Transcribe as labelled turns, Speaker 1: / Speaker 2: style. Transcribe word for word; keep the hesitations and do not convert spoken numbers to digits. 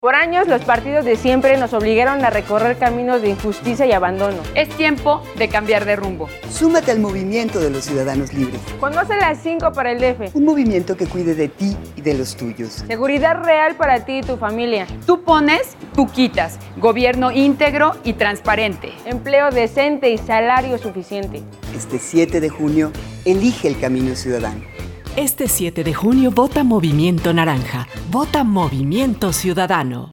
Speaker 1: Por años, los partidos de siempre nos obligaron a recorrer caminos de injusticia y abandono.
Speaker 2: Es tiempo de cambiar de rumbo.
Speaker 3: Súmate al movimiento de los ciudadanos libres.
Speaker 1: Conoce las cinco para el D F.
Speaker 3: Un movimiento que cuide de ti y de los tuyos.
Speaker 1: Seguridad real para ti y tu familia.
Speaker 2: Tú pones, tú quitas. Gobierno íntegro y transparente.
Speaker 1: Empleo decente y salario suficiente.
Speaker 3: Este siete de junio, elige el camino ciudadano.
Speaker 4: Este siete de junio vota Movimiento Naranja. Vota Movimiento Ciudadano.